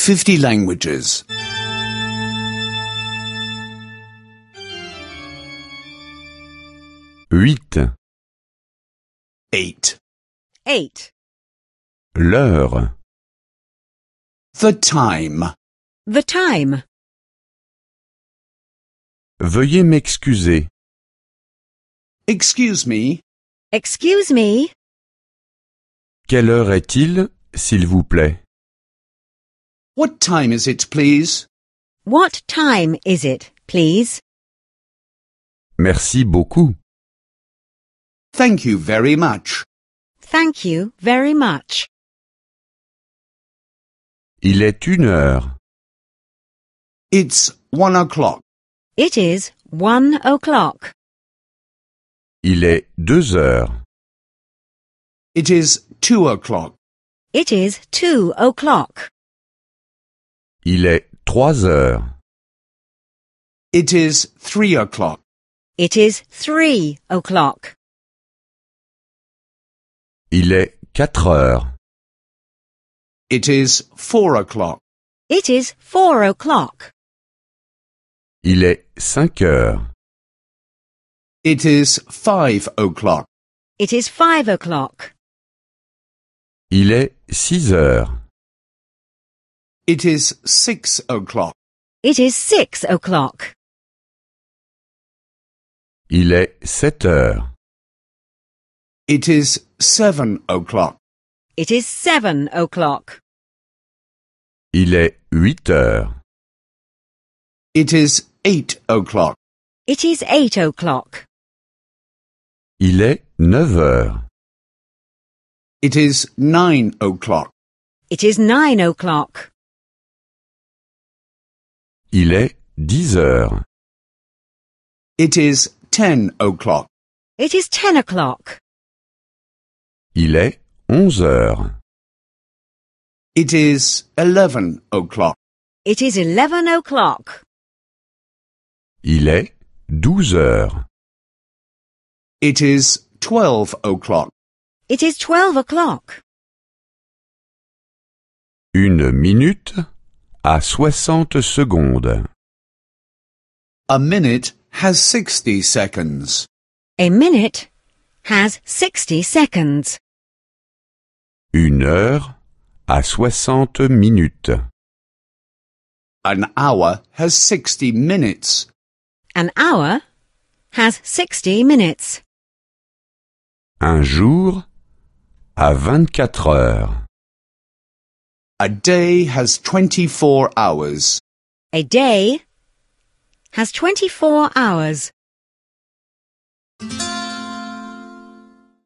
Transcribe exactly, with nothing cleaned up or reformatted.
fifty languages. Huit. Eight. Eight. L'heure. The time. The time. Veuillez m'excuser. Excuse me. Excuse me. Quelle heure est-il, s'il vous plaît? What time is it, please? What time is it, please? Merci beaucoup. Thank you very much. Thank you very much. Il est une heure. It's one o'clock. It is one o'clock. Il est deux heures. It is two o'clock. It is two o'clock. Il est trois heures. It is three o'clock. It is three o'clock. Il est quatre heures. It is four o'clock. It is four o'clock. Il est cinq heures. It is five o'clock. It is five o'clock. Il est six heures. It is six o'clock. It is six o'clock. Il est sept heures. It is seven o'clock. It is seven o'clock. Il est huit heures. It is eight o'clock. It is eight o'clock. Il est neuf heures. It is nine o'clock. It is nine o'clock. Il est dix heures. It is ten o'clock. It is ten o'clock. Il est onze heures. It is eleven o'clock. It is eleven o'clock. Il est douze heures. It is twelve o'clock. It is twelve o'clock. Une minute à soixante secondes. A minute has sixty seconds. A minute has sixty seconds. Une heure à soixante minutes. An hour has sixty minutes. An hour has sixty minutes. Un jour à vingt-quatre heures. A day has twenty-four hours. A day has twenty-four hours.